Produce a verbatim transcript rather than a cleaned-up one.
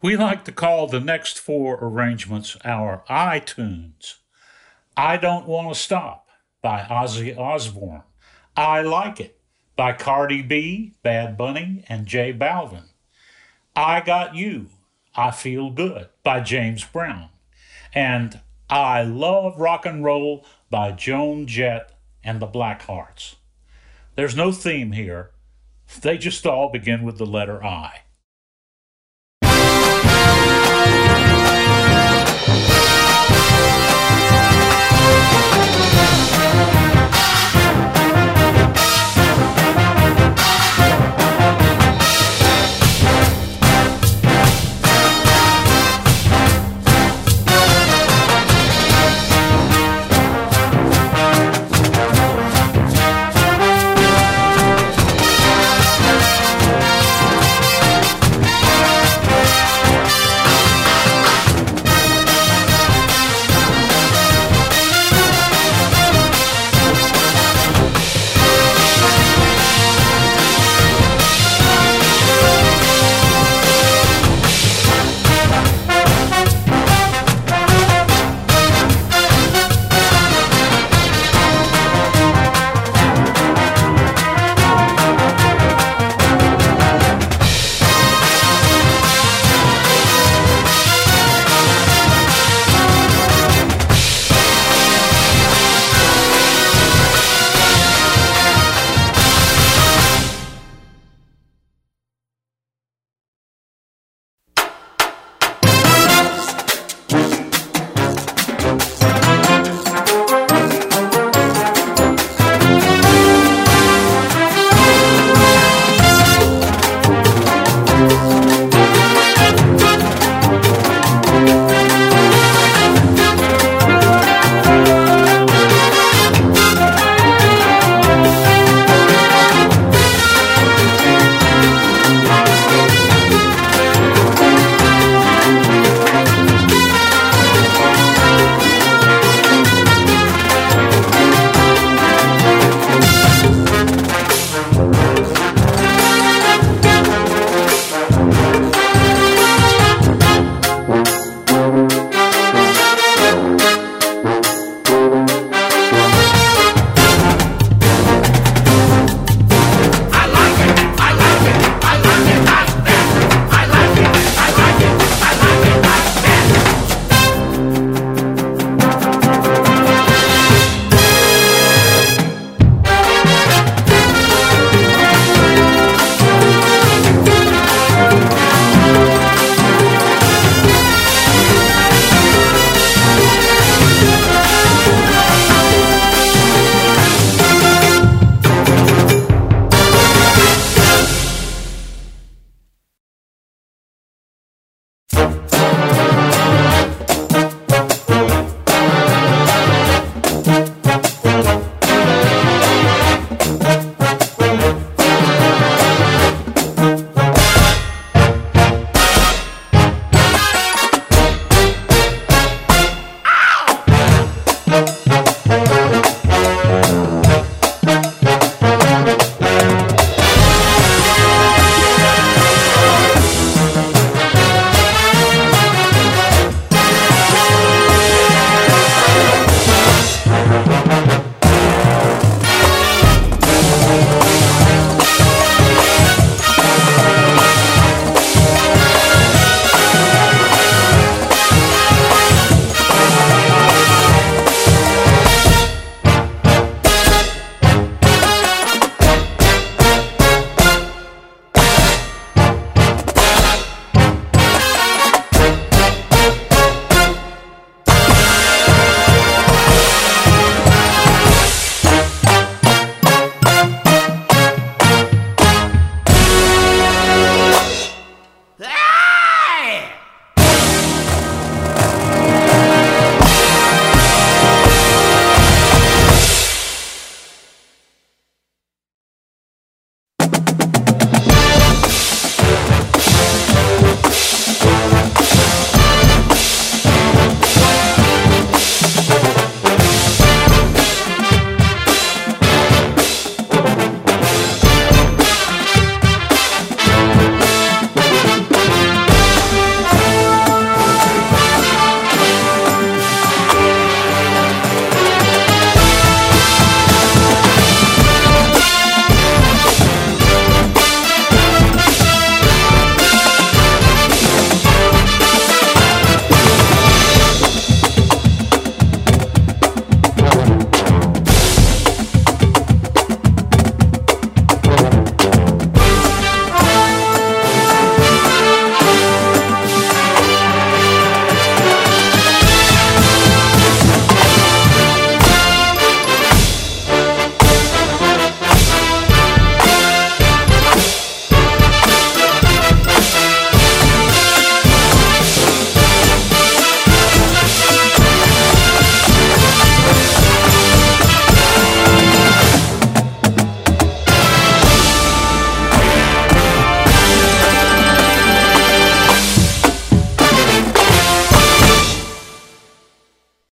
We like to call the next four arrangements our iTunes. I Don't Want to Stop by Ozzy Osbourne. I Like It by Cardi B, Bad Bunny, and J Balvin. I Got You, I Feel Good by James Brown. And I Love Rock and Roll by Joan Jett and the Blackhearts. There's no theme here. They just all begin with the letter I.